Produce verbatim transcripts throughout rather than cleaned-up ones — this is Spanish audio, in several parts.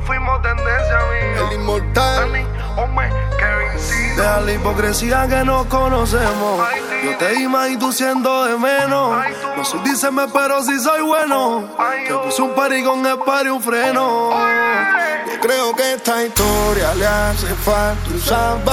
fuimos tendencia, amigo. El inmortal. Dani, hombre, Kevin C. Deja la hipocresía que nos conocemos. Yo te di más y tú siendo de menos. No soy díceme, pero sí soy bueno. Te puse un party con el party, un freno. Yo creo que esta historia le hace falta un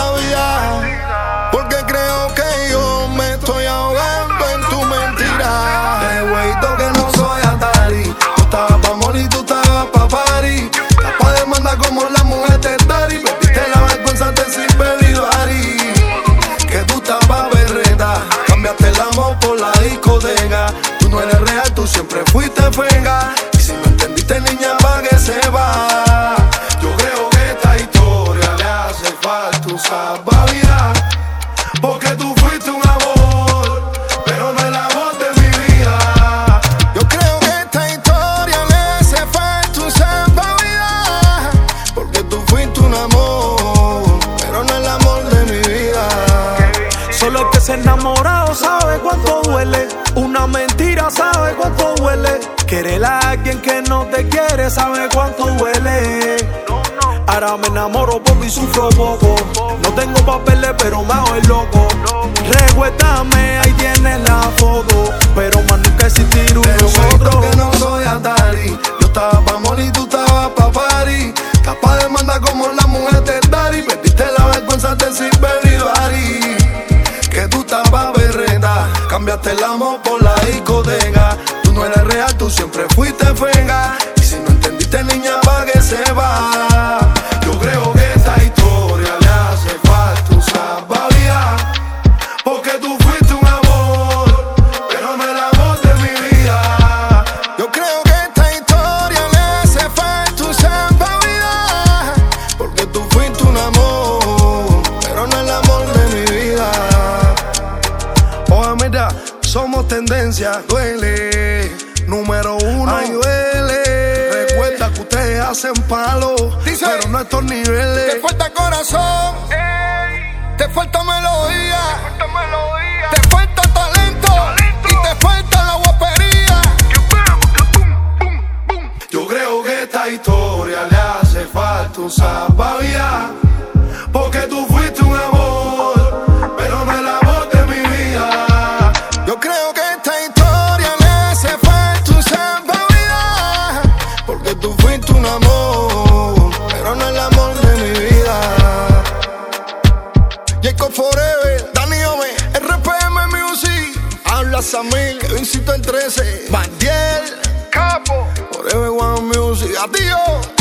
salvavidas, porque creo que yo me estoy ahogando en tu mentira. De güeyito que no soy Atari. Tú estabas pa' morir, tú estabas pa' party. Capaz de mandar como la mujer de Dari. Perdiste la vergüenza de decir Belidari. Que tú estás pa' berreta. Cambiaste el amor por la discoteca. Tú no eres real, tú siempre fuiste fenga. Y si no entendiste, niña, pa' que se va. Yo creo que esta historia le hace falta un salvavidas, porque tú fuiste un amor, pero no el amor de mi vida. Yo creo que esta historia le hace falta un salvavidas, porque tú fuiste un amor, pero no el amor de mi vida. Solo el que se enamorado sabe cuánto duele. Una mentira sabe cuánto duele. Querer a alguien que no te quiere sabe cuánto duele. Ahora me enamoro poco y sufro poco. No tengo papeles pero me hago el loco. Recuérdame, ahí tienes la foto, pero más nunca existir un nosotros. Que no soy Atari. Yo estaba pa' morir, tú estabas pa' party. Capaz de mandar como la mujer de Dari. Perdiste la vergüenza de decir Belidari. Que tú estás pa' berreta. Cambiaste el amor por la discoteca. Tú no eres real, tú siempre fuiste fenga. Y si no entendiste, niña, pa' que se va. Yo creo que esta historia le hace falta un salvavidas, porque tú fuiste un amor, pero no el amor de mi vida. Yo creo que esta historia le hace falta un salvavidas, porque tú fuiste un amor, pero no el amor de mi vida. Oye, mira, somos tendencia, duele. Número uno, ay, duele. Recuerda que ustedes hacen palo, Dice, pero no a estos niveles. Te falta corazón, Ey, te falta melodía, esta melodía. te falta talento, Talento. y te falta la guapería. Que bam, que boom, boom, boom. Yo creo que esta historia le hace falta un salvavidas, porque tú fuiste un amor, pero no el amor de mi vida. Yo creo que esta historia le hace falta un salvavidas, porque tú fuiste un amor, pero no el amor de mi vida. Jacob Forever, Dani Ome, R P M Music, habla Samil, Kevincito el trece, Bandiel, Capo. Forever One Music, adiós.